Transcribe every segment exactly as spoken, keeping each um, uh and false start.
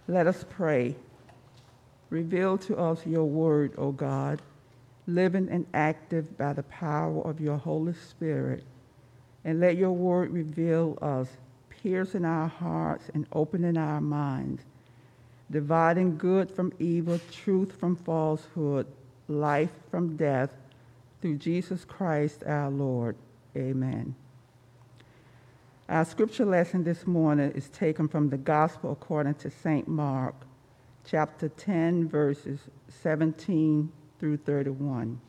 Let us pray. Reveal to us your word, O God, living and active by the power of your Holy Spirit. And let your word reveal us, piercing our hearts and opening our minds, dividing good from evil, truth from falsehood, life from death, through Jesus Christ our Lord. Amen. Our scripture lesson this morning is taken from the Gospel according to Saint Mark, chapter ten, verses seventeen through thirty-one.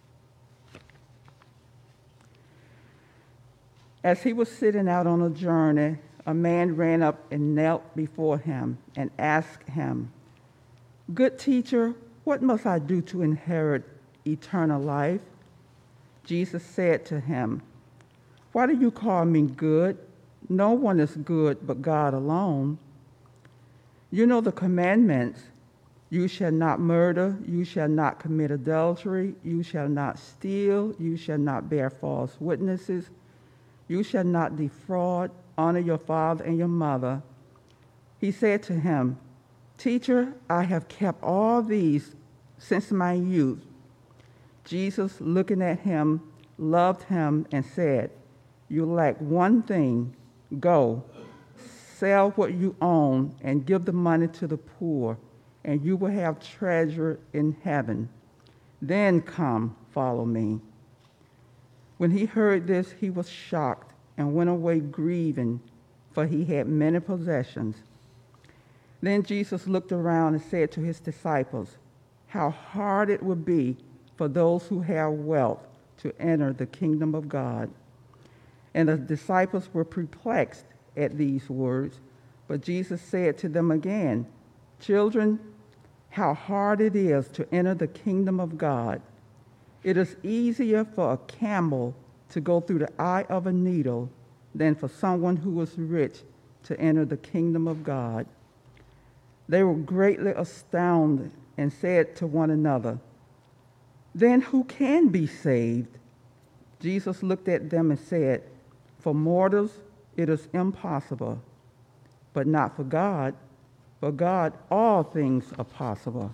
As he was sitting out on a journey, a man ran up and knelt before him and asked him, "Good teacher, what must I do to inherit eternal life?" Jesus said to him, "Why do you call me good? No one is good but God alone. You know the commandments. You shall not murder, you shall not commit adultery, you shall not steal, you shall not bear false witnesses, you shall not defraud, honor your father and your mother." He said to him, "Teacher, I have kept all these since my youth." Jesus, looking at him, loved him and said, "You lack one thing. Go, sell what you own and give the money to the poor, and you will have treasure in heaven. Then come, follow me." When he heard this, he was shocked and went away grieving, for he had many possessions. Then Jesus looked around and said to his disciples, "How hard it would be for those who have wealth to enter the kingdom of God." And the disciples were perplexed at these words, but Jesus said to them again, "Children, how hard it is to enter the kingdom of God. It is easier for a camel to go through the eye of a needle than for someone who is rich to enter the kingdom of God." They were greatly astounded and said to one another, "Then who can be saved?" Jesus looked at them and said, "For mortals it is impossible, but not for God. For God all things are possible."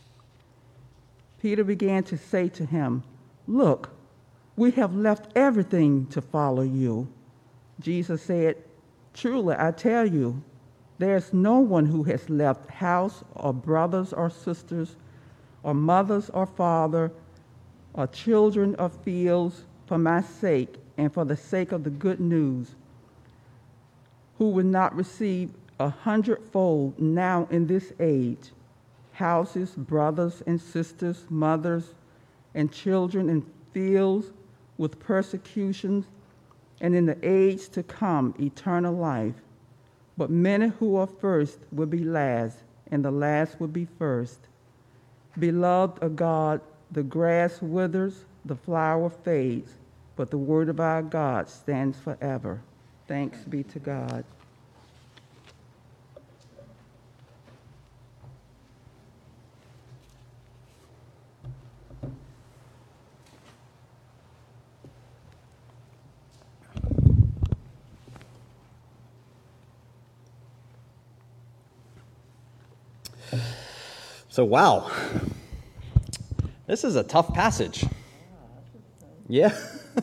Peter began to say to him, "Look, we have left everything to follow you." Jesus said, "Truly I tell you, there is no one who has left house or brothers or sisters or mothers or father or children or fields for my sake and for the sake of the good news, who will not receive a hundredfold now in this age, houses, brothers and sisters, mothers and children and fields with persecutions, and in the age to come eternal life. But many who are first will be last, and the last will be first. Beloved of God, the grass withers, the flower fades, but the word of our God stands forever. Thanks be to God. So, wow, this is a tough passage. Yeah.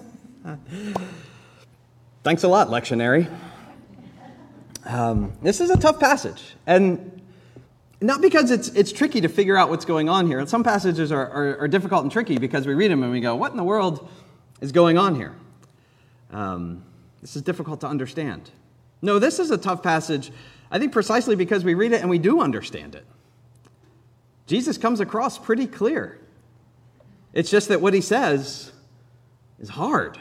Thanks a lot, lectionary. Um, this is a tough passage, and not because it's it's tricky to figure out what's going on here. Some passages are, are, are difficult and tricky because we read them and we go, what in the world is going on here? Um, this is difficult to understand. No, this is a tough passage, I think precisely because we read it and we do understand it. Jesus comes across pretty clear. It's just that what he says is hard.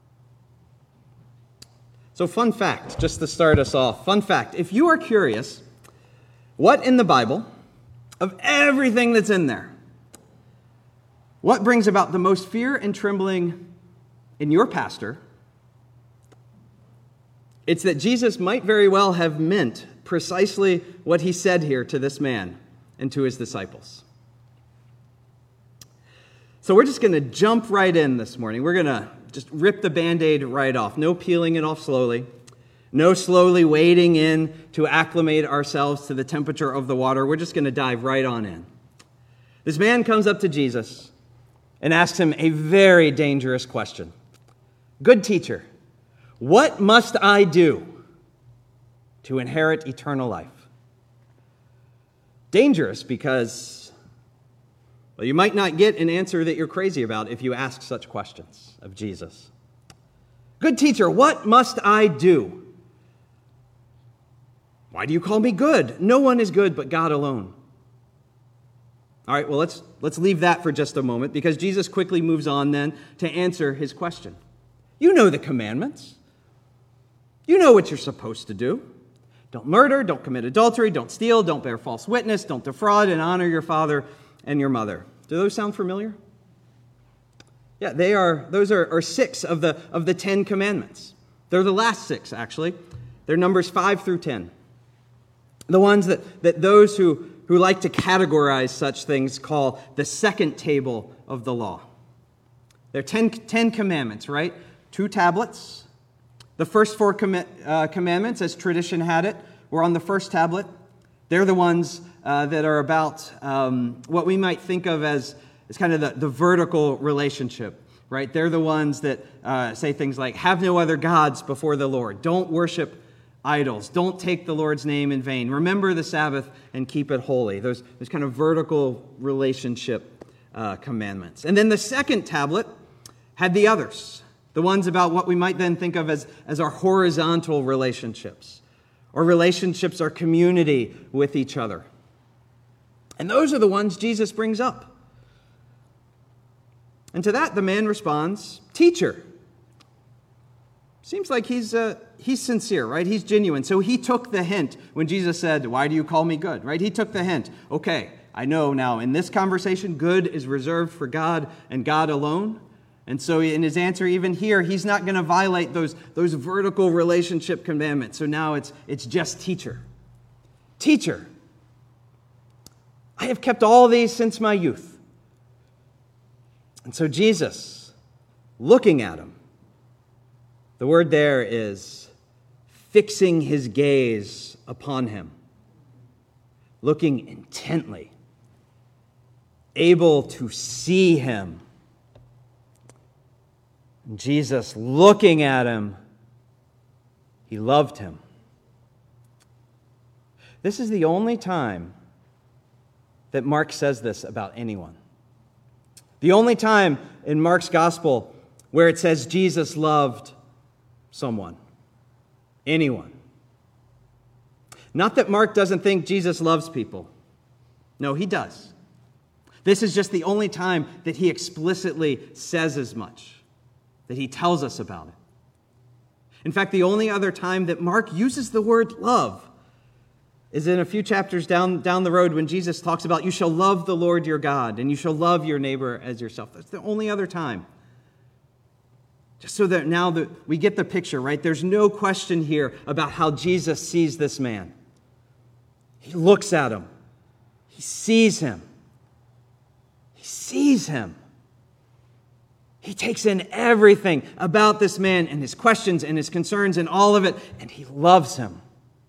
So fun fact, just to start us off. Fun fact, if you are curious, what in the Bible, of everything that's in there, what brings about the most fear and trembling in your pastor? It's that Jesus might very well have meant precisely what he said here to this man and to his disciples. So we're just going to jump right in this morning. We're going to just rip the Band-Aid right off. No peeling it off slowly. No slowly wading in to acclimate ourselves to the temperature of the water. We're just going to dive right on in. This man comes up to Jesus and asks him a very dangerous question. Good teacher, what must I do to inherit eternal life? Dangerous because, well, you might not get an answer that you're crazy about if you ask such questions of Jesus. Good teacher, what must I do? Why do you call me good? No one is good but God alone. All right, well, let's, let's leave that for just a moment because Jesus quickly moves on then to answer his question. You know the commandments. You know what you're supposed to do. Don't murder, don't commit adultery, don't steal, don't bear false witness, don't defraud, and honor your father and your mother. Do those sound familiar? Yeah, they are. Those are, are six of the, of the Ten Commandments. They're the last six, actually. They're Numbers five through ten. The ones that, that those who, who like to categorize such things call the second table of the law. They're ten, ten commandments, right? Two tablets. The first four com- uh, commandments, as tradition had it, were on the first tablet. They're the ones uh, that are about um, what we might think of as, as kind of the, the vertical relationship, right? They're the ones that uh, say things like, have no other gods before the Lord. Don't worship idols. Don't take the Lord's name in vain. Remember the Sabbath and keep it holy. Those, those kind of vertical relationship uh, commandments. And then the second tablet had the others, the ones about what we might then think of as, as our horizontal relationships, or relationships, our community with each other. And those are the ones Jesus brings up. And to that, the man responds, Teacher. Seems like he's uh, he's sincere, right? He's genuine. So he took the hint when Jesus said, why do you call me good, right? He took the hint. Okay, I know now in this conversation, good is reserved for God and God alone. And so in his answer, even here, he's not going to violate those, those vertical relationship commandments. So now it's, it's just teacher. Teacher, I have kept all these since my youth. And so Jesus, looking at him, the word there is fixing his gaze upon him, looking intently, able to see him. Jesus, looking at him, he loved him. This is the only time that Mark says this about anyone. The only time in Mark's gospel where it says Jesus loved someone, anyone. Not that Mark doesn't think Jesus loves people. No, he does. This is just the only time that he explicitly says as much, that he tells us about it. In fact, the only other time that Mark uses the word love is in a few chapters down, down the road when Jesus talks about you shall love the Lord your God and you shall love your neighbor as yourself. That's the only other time. Just so that now that we get the picture, right? There's no question here about how Jesus sees this man. He looks at him. He sees him. He sees him. He takes in everything about this man and his questions and his concerns and all of it, and he loves him.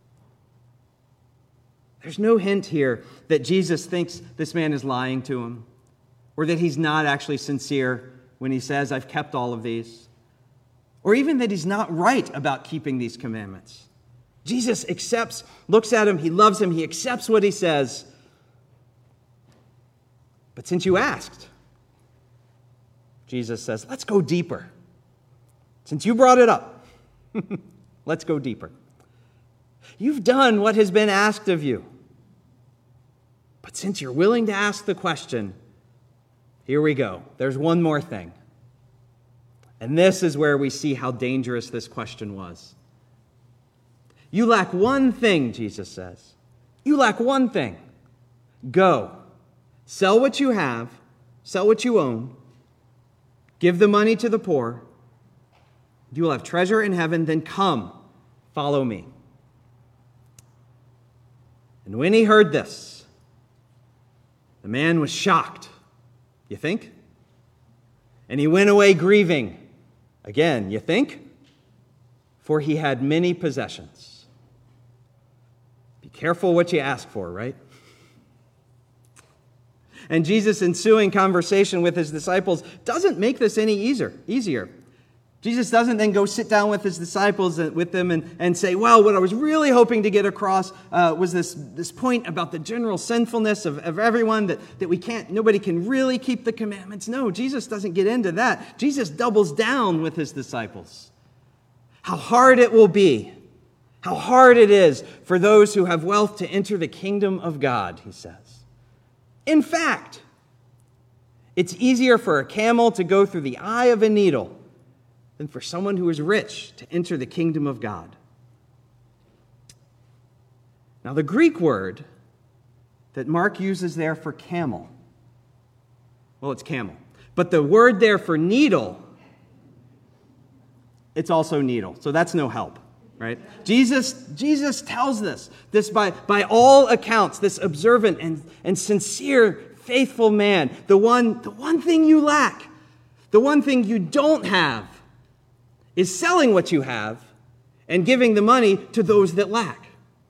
There's no hint here that Jesus thinks this man is lying to him or that he's not actually sincere when he says, I've kept all of these. Or even that he's not right about keeping these commandments. Jesus accepts, looks at him, he loves him, he accepts what he says. But since you asked, Jesus says, let's go deeper. Since you brought it up, let's go deeper. You've done what has been asked of you. But since you're willing to ask the question, here we go. There's one more thing. And this is where we see how dangerous this question was. You lack one thing, Jesus says. You lack one thing. Go, sell what you have, sell what you own, give the money to the poor. You will have treasure in heaven, then come, follow me. And when he heard this, the man was shocked, you think? And he went away grieving. Again, you think? for he had many possessions. Be careful what you ask for, right? And Jesus' ensuing conversation with his disciples doesn't make this any easier. easier. Jesus doesn't then go sit down with his disciples, with them, and, and say, well, what I was really hoping to get across uh, was this, this point about the general sinfulness of, of everyone, that, that we can't, nobody can really keep the commandments. No, Jesus doesn't get into that. Jesus doubles down with his disciples. How hard it will be, how hard it is for those who have wealth to enter the kingdom of God, he says. In fact, it's easier for a camel to go through the eye of a needle than for someone who is rich to enter the kingdom of God. Now, the Greek word that Mark uses there for camel, well, it's camel. But the word there for needle, it's also needle. So that's no help, right? Jesus, Jesus tells this, this by, by all accounts, this observant and, and sincere, faithful man, the one, the one thing you lack, the one thing you don't have, is selling what you have and giving the money to those that lack.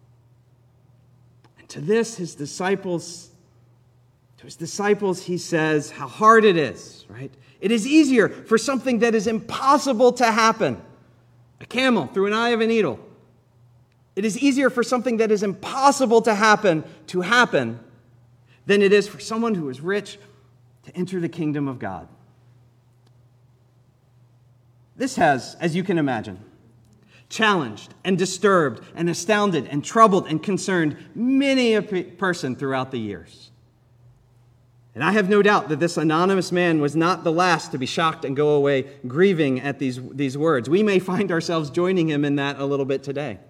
And to this, his disciples, to his disciples, he says how hard it is, right? It is easier for something that is impossible to happen, a camel through an eye of a needle. It is easier for something that is impossible to happen to happen than it is for someone who is rich to enter the kingdom of God. This has, as you can imagine, challenged and disturbed and astounded and troubled and concerned many a person throughout the years. And I have no doubt that this anonymous man was not the last to be shocked and go away grieving at these, these words. We may find ourselves joining him in that a little bit today.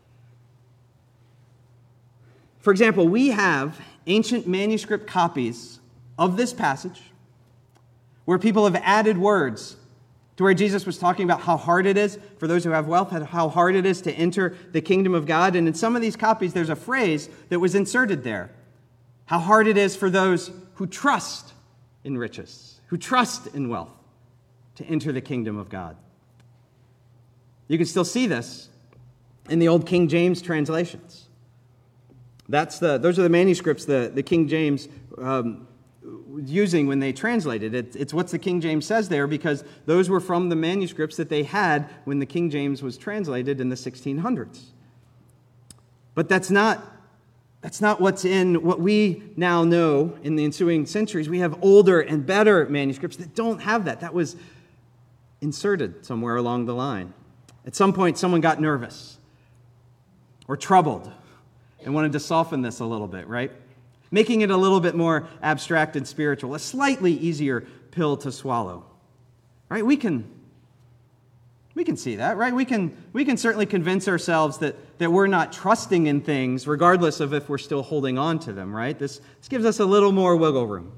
For example, we have ancient manuscript copies of this passage where people have added words to where Jesus was talking about how hard it is for those who have wealth, how hard it is to enter the kingdom of God. And in some of these copies, there's a phrase that was inserted there. How hard it is for those who trust in riches, who trust in wealth, to enter the kingdom of God. You can still see this in the old King James translations. That's the; those are the manuscripts the, the King James um, using when they translated it. It's what the King James says there, because those were from the manuscripts that they had when the King James was translated in the sixteen hundreds. But that's not that's not what's in what we now know in the ensuing centuries. We have older and better manuscripts that don't have that. That was inserted somewhere along the line. At some point, someone got nervous or troubled and wanted to soften this a little bit, right? Making it a little bit more abstract and spiritual, a slightly easier pill to swallow. Right? We can we can see that, right? We can we can certainly convince ourselves that, that we're not trusting in things, regardless of if we're still holding on to them, right? This, this gives us a little more wiggle room.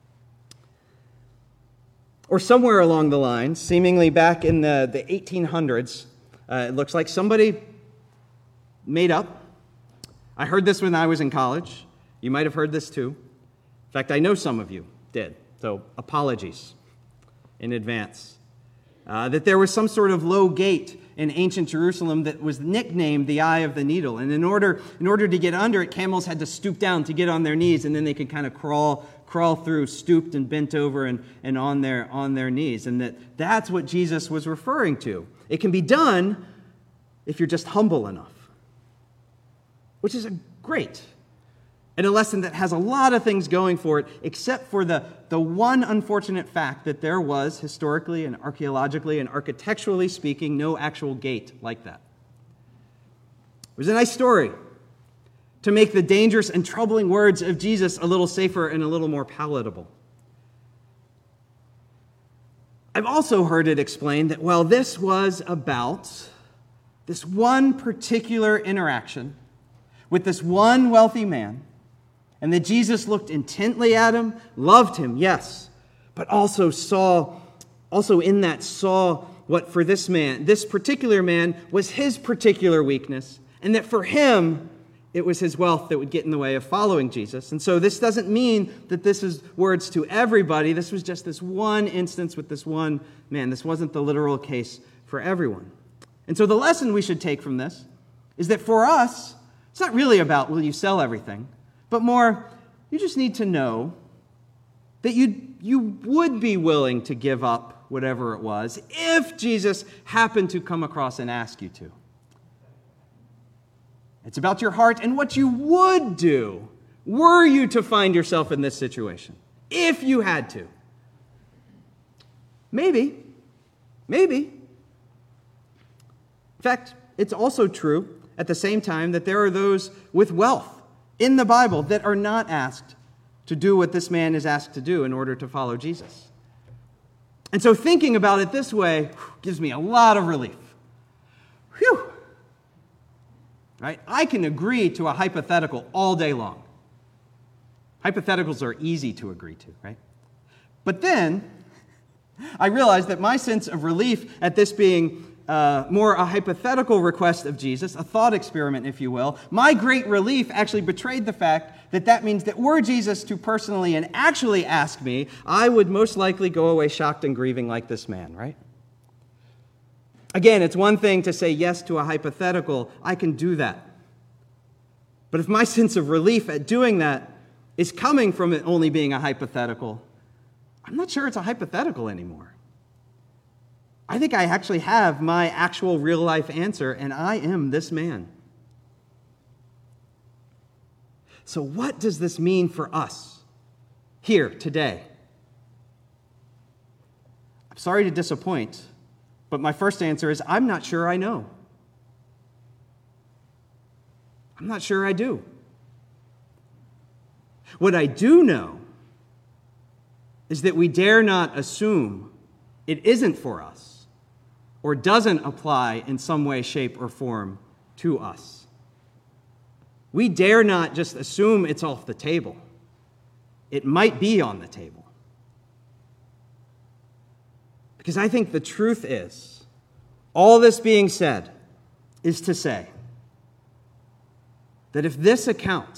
Or somewhere along the line, seemingly back in the, the eighteen hundreds, uh, it looks like somebody made up. I heard this when I was in college. You might have heard this too. In fact, I know some of you did, so apologies in advance. Uh, that there was some sort of low gate in ancient Jerusalem that was nicknamed the Eye of the Needle. And in order, in order to get under it, camels had to stoop down to get on their knees, and then they could kind of crawl crawl through, stooped and bent over and, and on their on their knees. And that that's what Jesus was referring to. It can be done if you're just humble enough, which is a great and a lesson that has a lot of things going for it, except for the, the one unfortunate fact that there was, historically and archaeologically and architecturally speaking, no actual gate like that. It was a nice story to make the dangerous and troubling words of Jesus a little safer and a little more palatable. I've also heard it explained that, well, this was about this one particular interaction with this one wealthy man, and that Jesus looked intently at him, loved him, yes, but also saw, also in that saw what for this man, this particular man, was his particular weakness, and that for him, it was his wealth that would get in the way of following Jesus. And so this doesn't mean that this is words to everybody. This was just this one instance with this one man. This wasn't the literal case for everyone. And so the lesson we should take from this is that for us, it's not really about will you sell everything, but more, you just need to know that you you would be willing to give up whatever it was if Jesus happened to come across and ask you to. It's about your heart and what you would do were you to find yourself in this situation, if you had to. Maybe, maybe. In fact, it's also true at the same time that there are those with wealth in the Bible that are not asked to do what this man is asked to do in order to follow Jesus. And so thinking about it this way gives me a lot of relief. Whew. Right? I can agree to a hypothetical all day long. Hypotheticals are easy to agree to, right? But then I realized that my sense of relief at this being uh, more a hypothetical request of Jesus, a thought experiment, if you will, my great relief actually betrayed the fact that that means that were Jesus to personally and actually ask me, I would most likely go away shocked and grieving like this man, right? Again, it's one thing to say yes to a hypothetical. I can do that. But if my sense of relief at doing that is coming from it only being a hypothetical, I'm not sure it's a hypothetical anymore. I think I actually have my actual real-life answer, and I am this man. So what does this mean for us here today? I'm sorry to disappoint, but my first answer is I'm not sure I know. I'm not sure I do. What I do know is that we dare not assume it isn't for us or doesn't apply in some way, shape, or form to us. We dare not just assume it's off the table. It might be on the table. Because I think the truth is, all this being said is to say that if this account,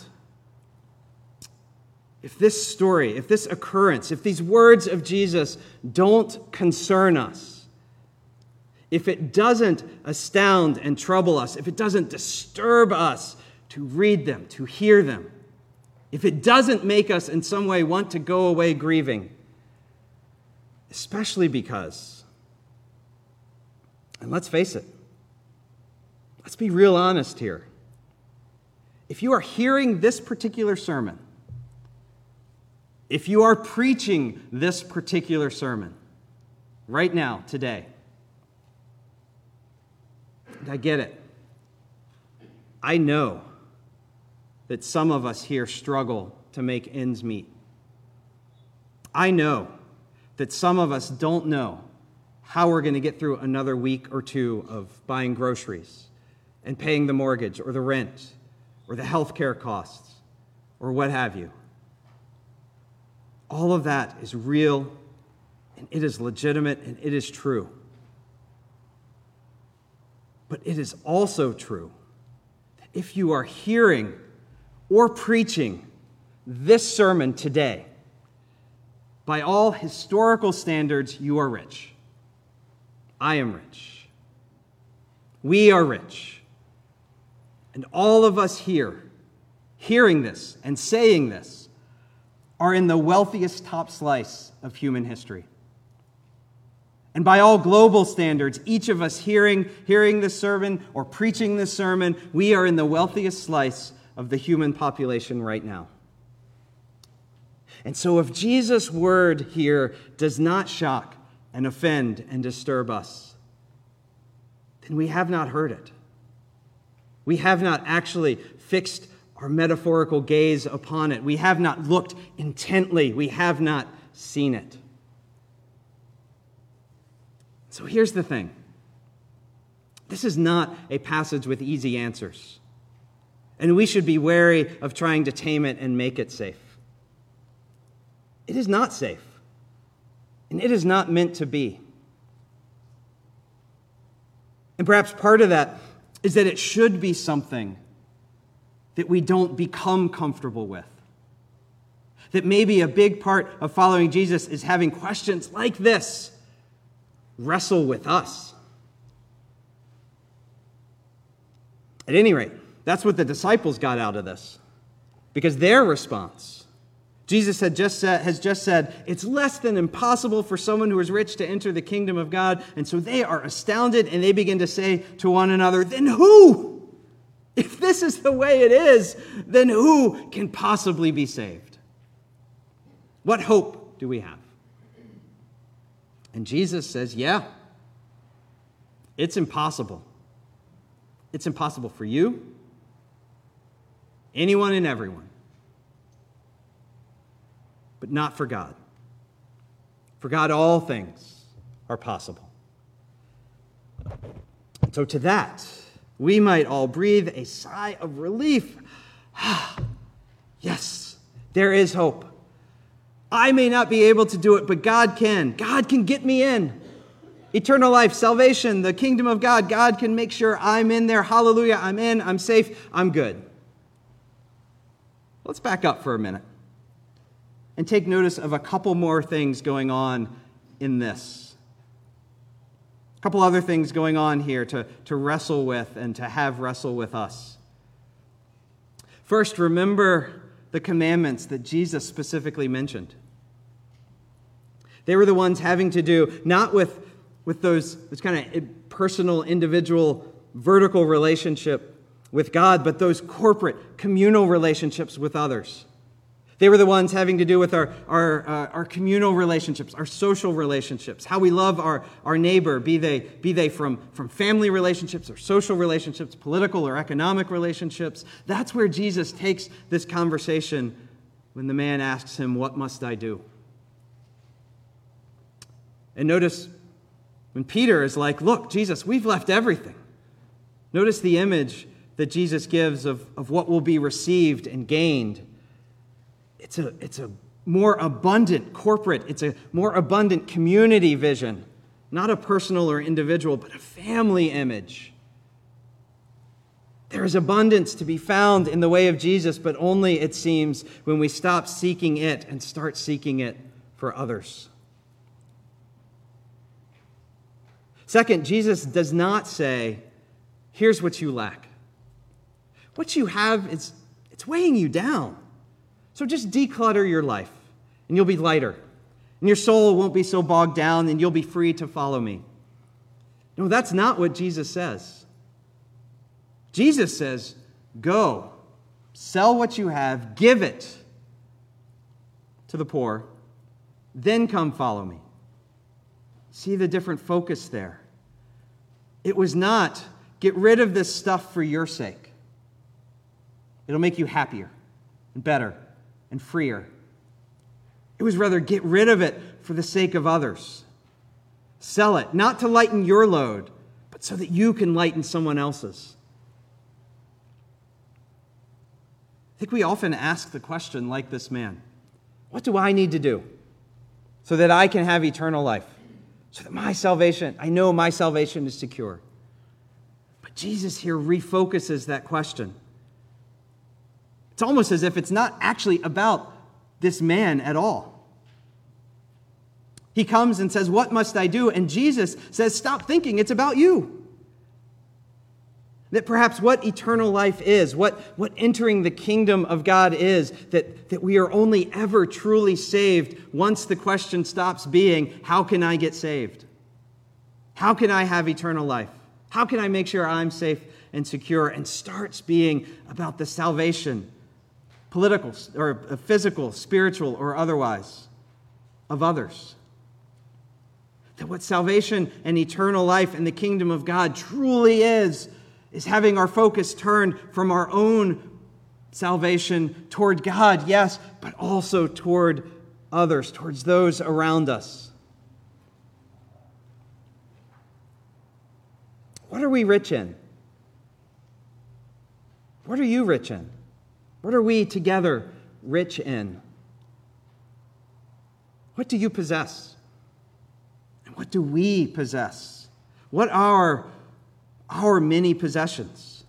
if this story, if this occurrence, if these words of Jesus don't concern us, if it doesn't astound and trouble us, if it doesn't disturb us to read them, to hear them, if it doesn't make us in some way want to go away grieving, especially because, and let's face it, let's be real honest here. If you are hearing this particular sermon, if you are preaching this particular sermon right now, today, and I get it. I know that some of us here struggle to make ends meet. I know that some of us don't know how we're going to get through another week or two of buying groceries and paying the mortgage or the rent or the healthcare costs or what have you. All of that is real, and it is legitimate, and it is true. But it is also true that if you are hearing or preaching this sermon today, by all historical standards, you are rich. I am rich. We are rich. And all of us here, hearing this and saying this, are in the wealthiest top slice of human history. And by all global standards, each of us hearing, hearing this sermon or preaching this sermon, we are in the wealthiest slice of the human population right now. And so if Jesus' word here does not shock and offend and disturb us, then we have not heard it. We have not actually fixed our metaphorical gaze upon it. We have not looked intently. We have not seen it. So here's the thing. This is not a passage with easy answers. And we should be wary of trying to tame it and make it safe. It is not safe. And it is not meant to be. And perhaps part of that is that it should be something that we don't become comfortable with. That maybe a big part of following Jesus is having questions like this wrestle with us. At any rate, that's what the disciples got out of this. Because their response, Jesus had just said, has just said, it's less than impossible for someone who is rich to enter the kingdom of God. And so they are astounded and they begin to say to one another, then who? If this is the way it is, then who can possibly be saved? What hope do we have? And Jesus says, yeah, it's impossible. It's impossible for you, anyone and everyone, but not for God. For God, all things are possible. So to that, we might all breathe a sigh of relief. Yes, there is hope. I may not be able to do it, but God can. God can get me in. Eternal life, salvation, the kingdom of God. God can make sure I'm in there. Hallelujah, I'm in, I'm safe, I'm good. Let's back up for a minute and take notice of a couple more things going on in this. A couple other things going on here to, to wrestle with and to have wrestle with us. First, remember the commandments that Jesus specifically mentioned. They were the ones having to do not with, with those, those kind of personal, individual, vertical relationship with God, but those corporate, communal relationships with others. They were the ones having to do with our, our, uh, our communal relationships, our social relationships, how we love our, our neighbor, be they, be they from, from family relationships or social relationships, political or economic relationships. That's where Jesus takes this conversation when the man asks him, what must I do? And notice when Peter is like, look, Jesus, we've left everything. Notice the image that Jesus gives of, of what will be received and gained. It's a, it's a more abundant corporate, it's a more abundant community vision, not a personal or individual, but a family image. There is abundance to be found in the way of Jesus, but only, it seems, when we stop seeking it and start seeking it for others. Second, Jesus does not say, here's what you lack. What you have, is it's weighing you down. So just declutter your life, and you'll be lighter. And your soul won't be so bogged down, and you'll be free to follow me. No, that's not what Jesus says. Jesus says, go, sell what you have, give it to the poor, then come follow me. See the different focus there. It was not, get rid of this stuff for your sake. It'll make you happier and better and freer. It was rather, get rid of it for the sake of others. Sell it, not to lighten your load, but so that you can lighten someone else's. I think we often ask the question like this man, what do I need to do so that I can have eternal life? So that my salvation, I know my salvation is secure. But Jesus here refocuses that question. It's almost as if it's not actually about this man at all. He comes and says, what must I do? And Jesus says, stop thinking it's about you. That perhaps what eternal life is, what, what entering the kingdom of God is, that, that we are only ever truly saved once the question stops being, how can I get saved? How can I have eternal life? How can I make sure I'm safe and secure? And starts being about the salvation, political or physical, spiritual or otherwise, of others. That what salvation and eternal life and the kingdom of God truly is, is having our focus turned from our own salvation toward God, yes, but also toward others, towards those around us. What are we rich in? What are you rich in? What are we together rich in? What do you possess? And what do we possess? What are our many possessions?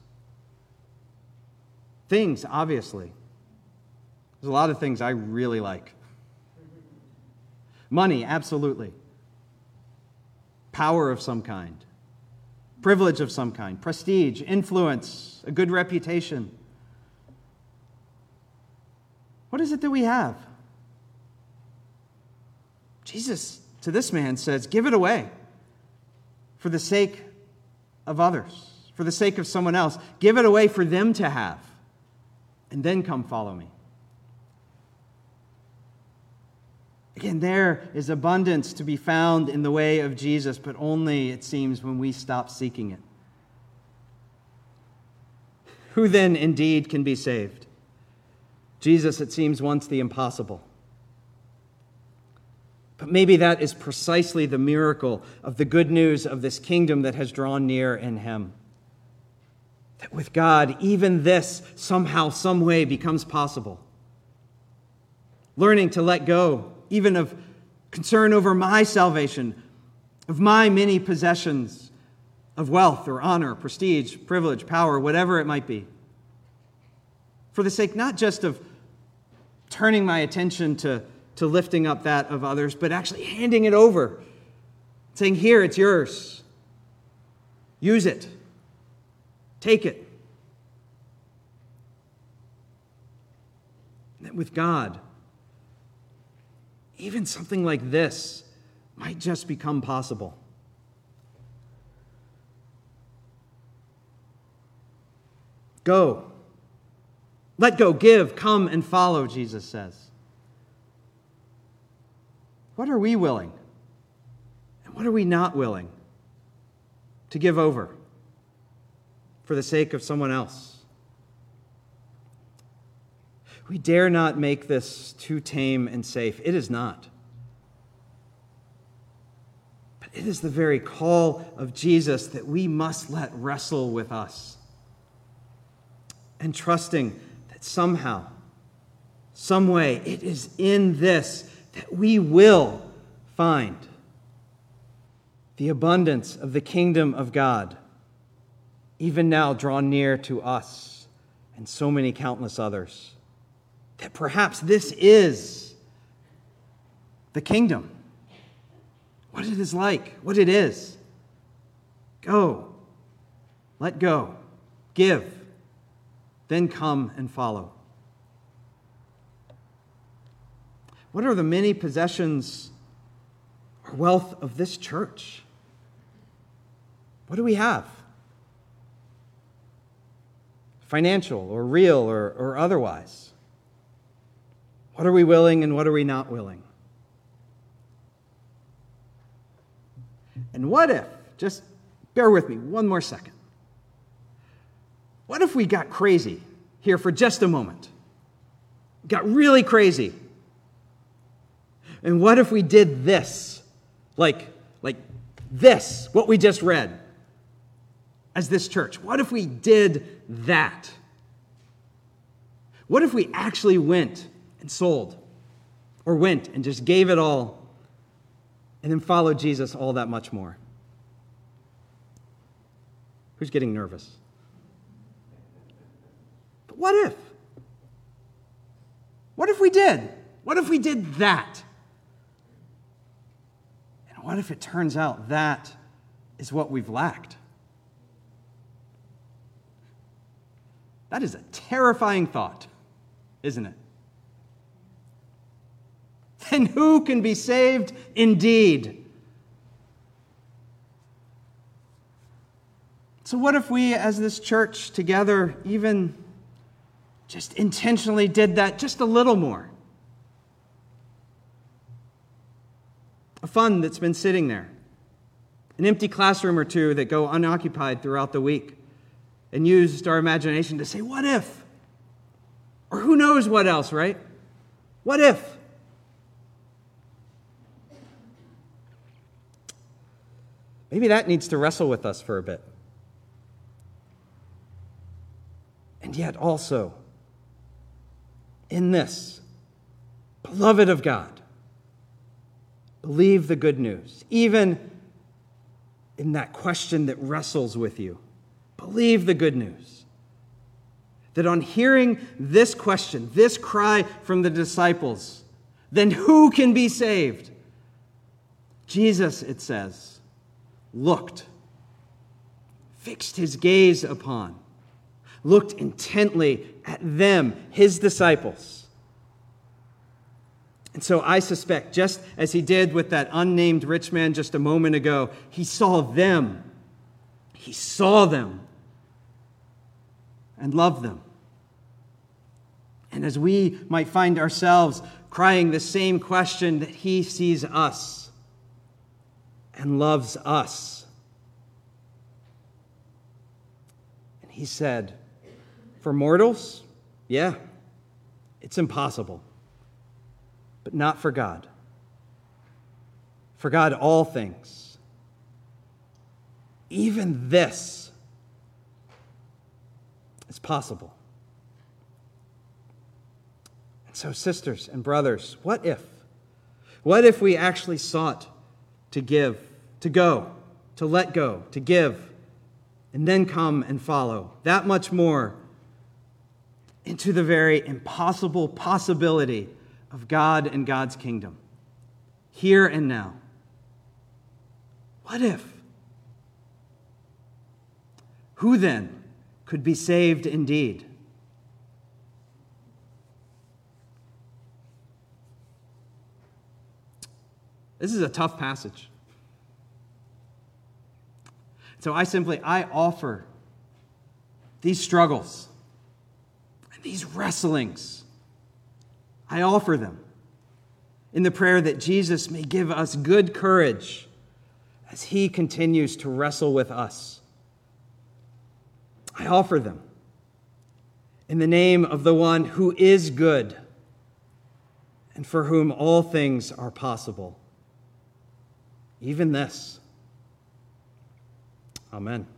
Things, obviously. There's a lot of things I really like. Money, absolutely. Power of some kind. privilege of some kind, prestige, influence, a good reputation. What is it that we have? Jesus, to this man, says, give it away for the sake of others, for the sake of someone else. Give it away for them to have, and then come follow me. Again, there is abundance to be found in the way of Jesus, but only, it seems, when we stop seeking it. Who then indeed can be saved? Jesus, it seems, wants the impossible. But maybe that is precisely the miracle of the good news of this kingdom that has drawn near in him. That with God, even this somehow, some way becomes possible. Learning to let go, even of concern over my salvation, of my many possessions, of wealth or honor, prestige, privilege, power, whatever it might be. For the sake not just of turning my attention to, to lifting up that of others, but actually handing it over, saying, here, it's yours. Use it. Take it. And that with God, even something like this might just become possible. Go. Let go, give, come and follow, Jesus says. What are we willing? And what are we not willing to give over for the sake of someone else? We dare not make this too tame and safe. It is not. But it is the very call of Jesus that we must let wrestle with us. And trusting that somehow, some way, it is in this that we will find the abundance of the kingdom of God, even now drawn near to us and so many countless others. That perhaps this is the kingdom. What it is like, what it is. Go. Let go. Give. Then come and follow. What are the many possessions or wealth of this church? What do we have? Financial or real or, or otherwise. What are we willing and what are we not willing? And what if, just bear with me one more second. What if we got crazy here for just a moment? Got really crazy. And what if we did this? Like, like this, what we just read as this church. What if we did that? What if we actually went and sold, or went and just gave it all, and then followed Jesus all that much more? Who's getting nervous? But what if? What if we did? What if we did that? And what if it turns out that is what we've lacked? That is a terrifying thought, isn't it? Then who can be saved indeed? So what if we, as this church together, even just intentionally did that just a little more? A fund that's been sitting there, an empty classroom or two that go unoccupied throughout the week, and used our imagination to say, what if? Or who knows what else, right? What if? Maybe that needs to wrestle with us for a bit. And yet also, in this, beloved of God, believe the good news. Even in that question that wrestles with you, believe the good news. That on hearing this question, this cry from the disciples, then who can be saved? Jesus, it says, looked fixed his gaze upon, looked intently at them, his disciples. And so I suspect, just as he did with that unnamed rich man just a moment ago, he saw them. He saw them and loved them. And as we might find ourselves crying the same question, that he sees us and loves us. And he said, for mortals, yeah, it's impossible. But not for God. For God, all things, even this, is possible. And so, sisters and brothers, what if? What if we actually sought to give, to go, to let go, to give, and then come and follow that much more into the very impossible possibility of God and God's kingdom, here and now? What if? Who then could be saved indeed? This is a tough passage. So I simply, I offer these struggles and these wrestlings. I offer them in the prayer that Jesus may give us good courage as he continues to wrestle with us. I offer them in the name of the one who is good and for whom all things are possible, even this. Amen.